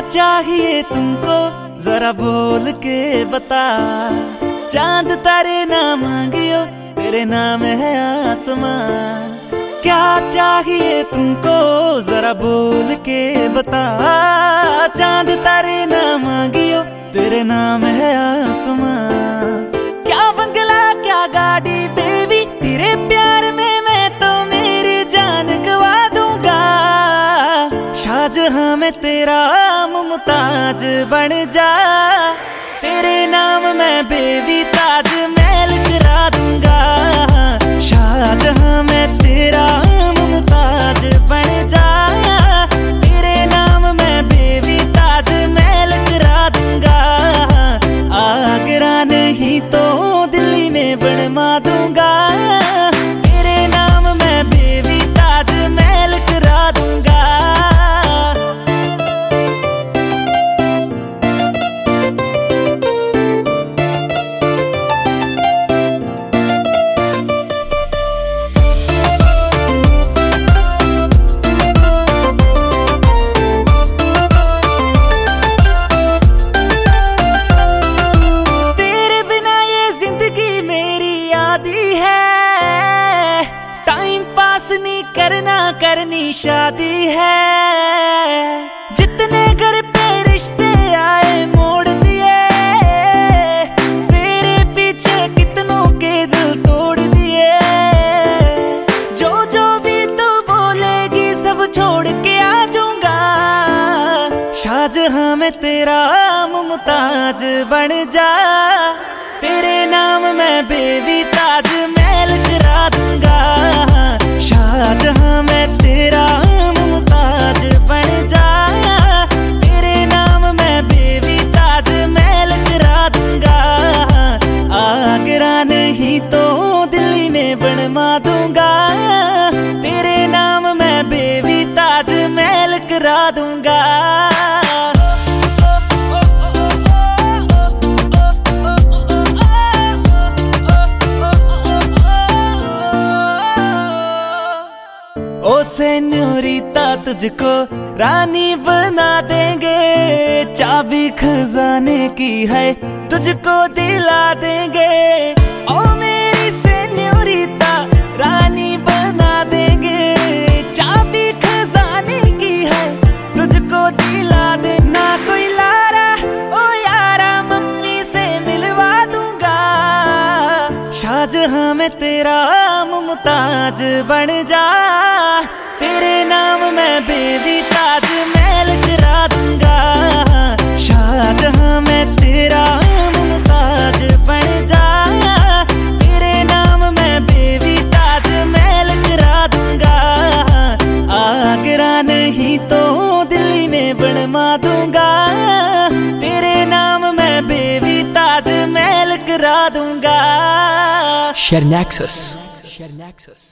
चाहिए तुमको जरा बोल के बता। चांद तारे ना मांगियो तेरे नाम है आसमां। क्या चाहिए तुमको जरा बोल के बता। चांद तारे ना मांगियो तेरे नाम है आसमां। क्या बंगला क्या गाड़ी बेबी तेरे प्यार में मैं तो मेरी जान गवा दूंगा। शाहजहां में तेरा मुमताज बन जा। तेरे नाम मैं बेबी ताजमहल करा दूंगा। शाहजहां में तेरा मुमताज बन जा। तेरे नाम मैं बेबी ताजमहल करा दूंगा। आगरा नहीं तो दिल्ली में बनवा दूंगा। तेरे नाम मैं बेबी ताजमहल करा दूंगा। करनी शादी है। जितने घर पे रिश्ते आए मोड़ दिए। तेरे पीछे कितनों के दिल तोड़ दिए। जो जो भी तू बोलेगी सब छोड़ के आ जाऊंगा। शाहजहां में तेरा मुमताज बन जा। तेरे नाम मैं बेबी ताजमहल करा दूंगा। शाहजहां में तेरा मुमताज बन जा। तेरे नाम मैं बेबी ताजमहल करा दूंगा। आगरा नहीं तो दिल्ली में बनवा दूंगा। तेरे नाम मैं बेबी ताजमहल करा दूंगा। ओ सेन्योरिता तुझको रानी बना देंगे। चाबी खजाने की है तुझको दिला देंगे। ओ मेरी सेन्योरिता रानी बना देंगे। चाबी खजाने की है तुझको दिला दे। ना कोई लारा ओ यारा मम्मी से मिलवा दूंगा। शाहजहां में तेरा मुमताज बन जा। तेरे नाम मैं बेबी ताजमहल करा दूंगा। शाहजहां में तेरा मुमताज बन जा। तेरे नाम मैं बेबी ताजमहल करा दूंगा। आगरा नहीं तो दिल्ली में बनवा दूंगा। तेरे नाम मैं बेबी ताजमहल करा दूंगा। Share Nexus.